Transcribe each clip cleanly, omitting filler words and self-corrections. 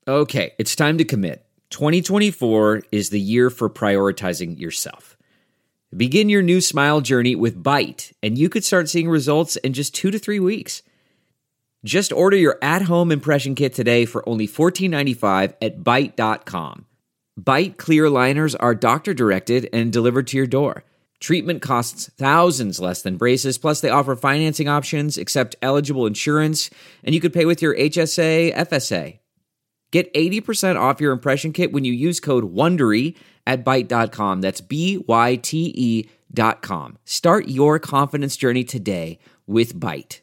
Okay, it's time to commit. 2024 is the year for prioritizing yourself. Begin your new smile journey with Byte, and you could start seeing results in just 2 to 3 weeks. Just order your at-home impression kit today for only $14.95 at Byte.com. Byte clear liners are doctor-directed and delivered to your door. Treatment costs thousands less than braces, plus they offer financing options, accept eligible insurance, and you could pay with your HSA, FSA. Get 80% off your impression kit when you use code WONDERY at Byte.com. That's BYTE.com. Start your confidence journey today with Byte.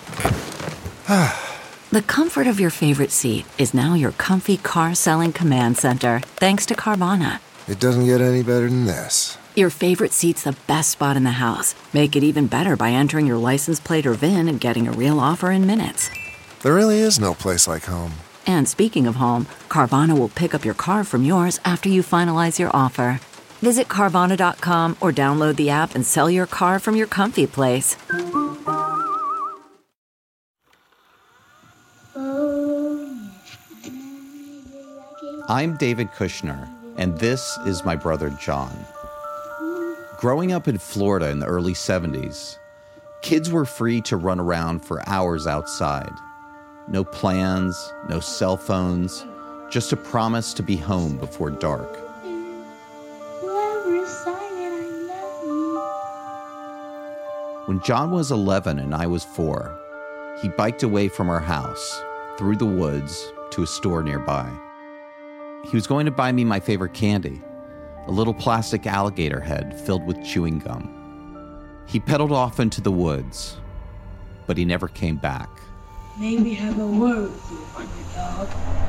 The comfort of your favorite seat is now your comfy car selling command center, thanks to Carvana. It doesn't get any better than this. Your favorite seat's the best spot in the house. Make it even better by entering your license plate or VIN and getting a real offer in minutes. There really is no place like home. And speaking of home, Carvana will pick up your car from yours after you finalize your offer. Visit Carvana.com or download the app and sell your car from your comfy place. I'm David Kushner, and this is my brother John. Growing up in Florida in the early 70s, kids were free to run around for hours outside. No plans, no cell phones, just a promise to be home before dark. When John was 11 and I was 4, he biked away from our house, through the woods, to a store nearby. He was going to buy me my favorite candy, a little plastic alligator head filled with chewing gum. He pedaled off into the woods, but he never came back. Maybe have a word with you, underdog.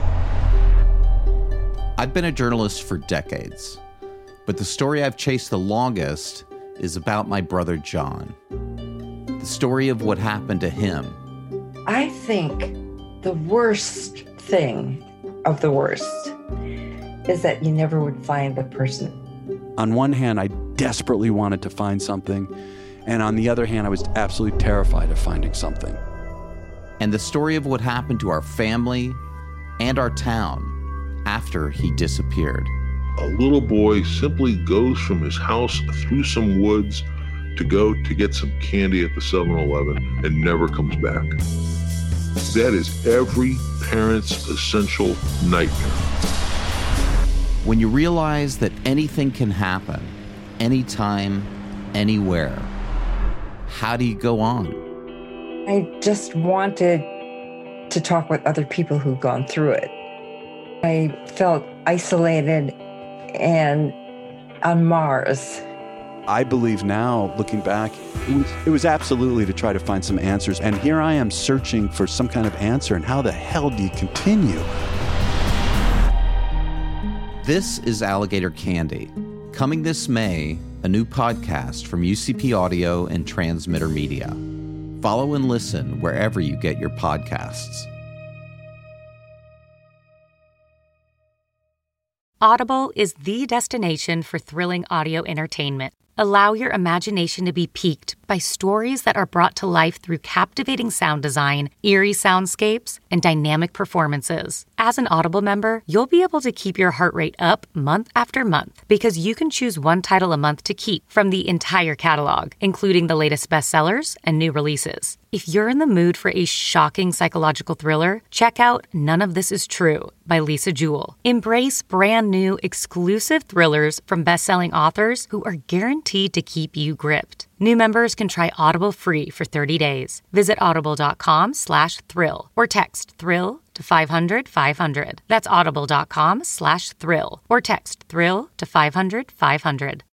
I've been a journalist for decades, but the story I've chased the longest is about my brother John. The story of what happened to him. I think the worst thing of the worst is that you never would find the person. On one hand, I desperately wanted to find something, and on the other hand, I was absolutely terrified of finding something. And the story of what happened to our family and our town after he disappeared. A little boy simply goes from his house through some woods to go to get some candy at the 7-Eleven and never comes back. That is every parent's essential nightmare. When you realize that anything can happen, anytime, anywhere, how do you go on? I just wanted to talk with other people who've gone through it. I felt isolated and on Mars. I believe now, looking back, it was absolutely to try to find some answers. And here I am searching for some kind of answer. And how the hell do you continue? This is Alligator Candy. Coming this May, a new podcast from UCP Audio and Transmitter Media. Follow and listen wherever you get your podcasts. Audible is the destination for thrilling audio entertainment. Allow your imagination to be piqued by stories that are brought to life through captivating sound design, eerie soundscapes, and dynamic performances. As an Audible member, you'll be able to keep your heart rate up month after month because you can choose one title a month to keep from the entire catalog, including the latest bestsellers and new releases. If you're in the mood for a shocking psychological thriller, check out None of This Is True by Lisa Jewell. Embrace brand new exclusive thrillers from best-selling authors who are guaranteed to keep you gripped. New members can try Audible free for 30 days. Visit audible.com/thrill or text thrill to 500-500. That's audible.com/thrill or text thrill to 500-500.